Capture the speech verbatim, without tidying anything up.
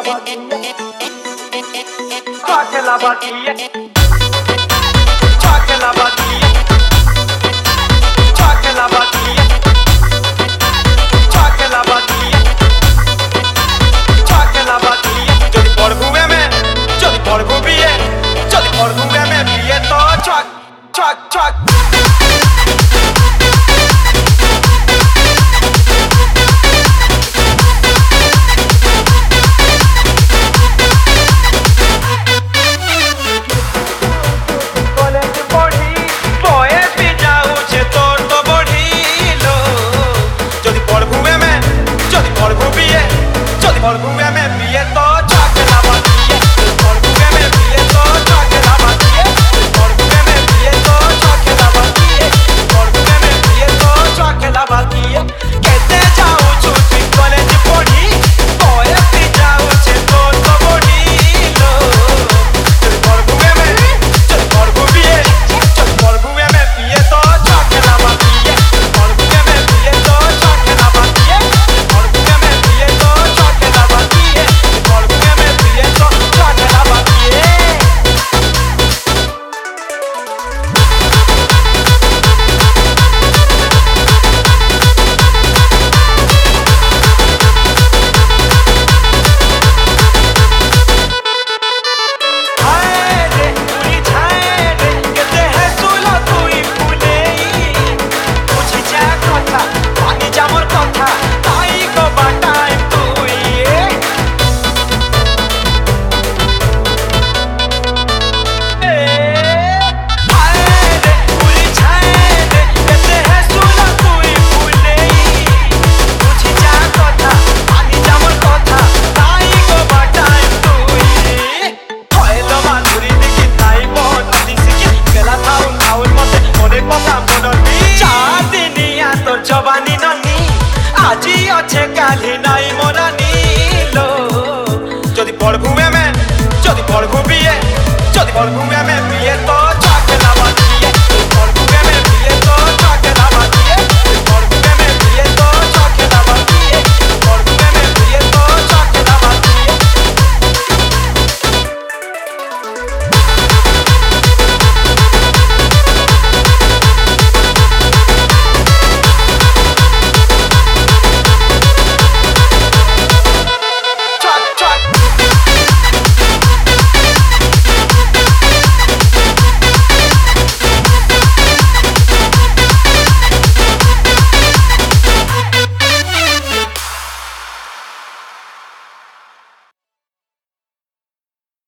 Chakela bakiye, chakela bakiye, chakela bakiye, chakela bakiye, chakela bakiye. Jodi porgu me, jodi porgu biye, jodi porgu me biye to chak, chak, chak. Porgume me piye to chakela bakiye, porgume me piye to chakela bakiye, porgume me piye to chakela bakiye, porgume me piye to chakela bakiye. Kete जाऊं छुट्टी college पढ़ी, ओए पी जाऊं छे तो तो बड़ी लो. चल porgume me, चल porgu piye, चल porgume me piye to chakela bakiye, porgume me piye to chakela bakiye, porgume me piye to chakela bakiye, porgume me piye to chakela bakiye. जवानी नानी आजी अच्छे काली नाई मोनानी